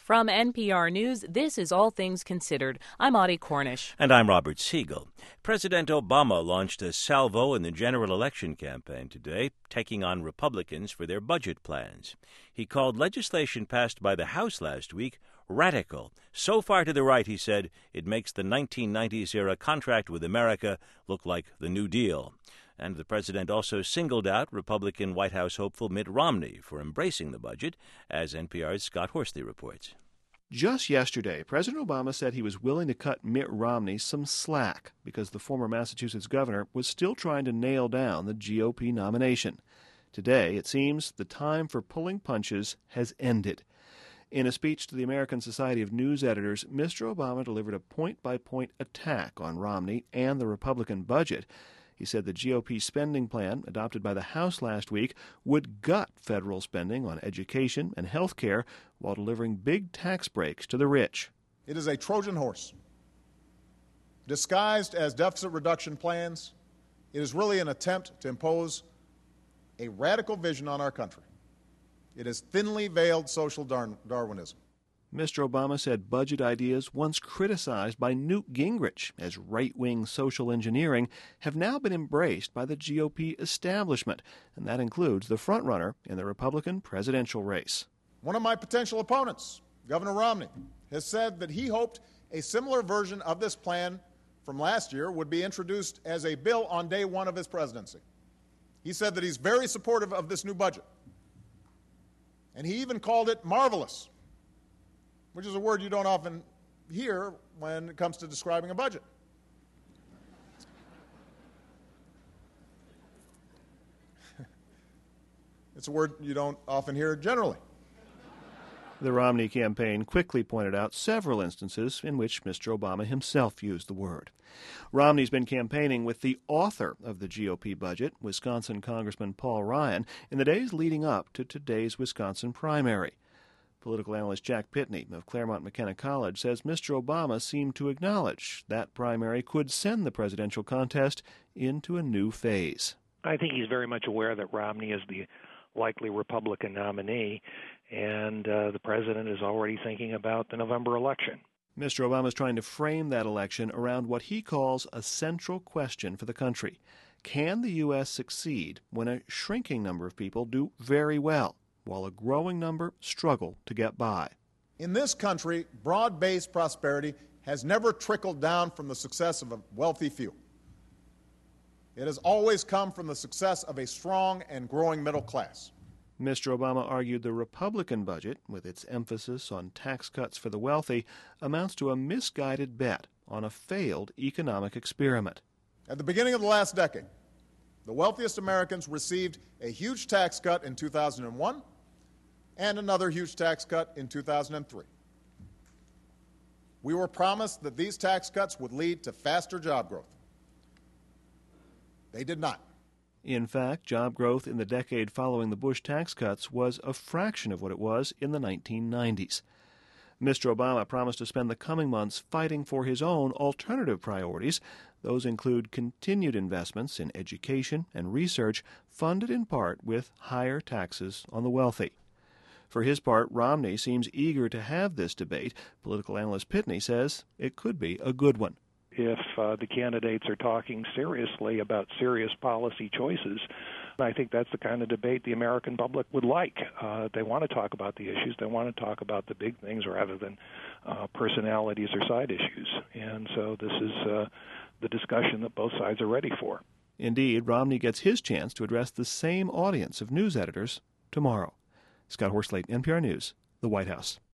From NPR News, this is All Things Considered. I'm Audie Cornish. And I'm Robert Siegel. President Obama launched a salvo in the general election campaign today, taking on Republicans for their budget plans. He called legislation passed by the House last week radical. So far to the right, he said, it makes the 1990s-era contract with America look like the New Deal. And the president also singled out Republican White House hopeful Mitt Romney for embracing the budget, as NPR's Scott Horsley reports. Just yesterday, President Obama said he was willing to cut Mitt Romney some slack because the former Massachusetts governor was still trying to nail down the GOP nomination. Today, it seems the time for pulling punches has ended. In a speech to the American Society of News Editors, Mr. Obama delivered a point-by-point attack on Romney and the Republican budget. He said the GOP spending plan, adopted by the House last week, would gut federal spending on education and health care while delivering big tax breaks to the rich. It is a Trojan horse. Disguised as deficit reduction plans, it is really an attempt to impose a radical vision on our country. It is thinly veiled social Darwinism. Mr. Obama said budget ideas once criticized by Newt Gingrich as right-wing social engineering have now been embraced by the GOP establishment, and that includes the frontrunner in the Republican presidential race. One of my potential opponents, Governor Romney, has said that he hoped a similar version of this plan from last year would be introduced as a bill on day one of his presidency. He said that he's very supportive of this new budget, and he even called it marvelous, which is a word you don't often hear when it comes to describing a budget. It's a word you don't often hear generally. The Romney campaign quickly pointed out several instances in which Mr. Obama himself used the word. Romney's been campaigning with the author of the GOP budget, Wisconsin Congressman Paul Ryan, in the days leading up to today's Wisconsin primary. Political analyst Jack Pitney of Claremont McKenna College says Mr. Obama seemed to acknowledge that primary could send the presidential contest into a new phase. I think he's very much aware that Romney is the likely Republican nominee, and the president is already thinking about the November election. Mr. Obama is trying to frame that election around what he calls a central question for the country. Can the U.S. succeed when a shrinking number of people do very well, while a growing number struggle to get by? In this country, broad-based prosperity has never trickled down from the success of a wealthy few. It has always come from the success of a strong and growing middle class. Mr. Obama argued the Republican budget, with its emphasis on tax cuts for the wealthy, amounts to a misguided bet on a failed economic experiment. At the beginning of the last decade, the wealthiest Americans received a huge tax cut in 2001 and another huge tax cut in 2003. We were promised that these tax cuts would lead to faster job growth. They did not. In fact, job growth in the decade following the Bush tax cuts was a fraction of what it was in the 1990s. Mr. Obama promised to spend the coming months fighting for his own alternative priorities. Those include continued investments in education and research, funded in part with higher taxes on the wealthy. For his part, Romney seems eager to have this debate. Political analyst Pitney says it could be a good one. If the candidates are talking seriously about serious policy choices, I think that's the kind of debate the American public would like. They want to talk about the issues. They want to talk about the big things rather than personalities or side issues. And so this is the discussion that both sides are ready for. Indeed, Romney gets his chance to address the same audience of news editors tomorrow. Scott Horsley, NPR News, the White House.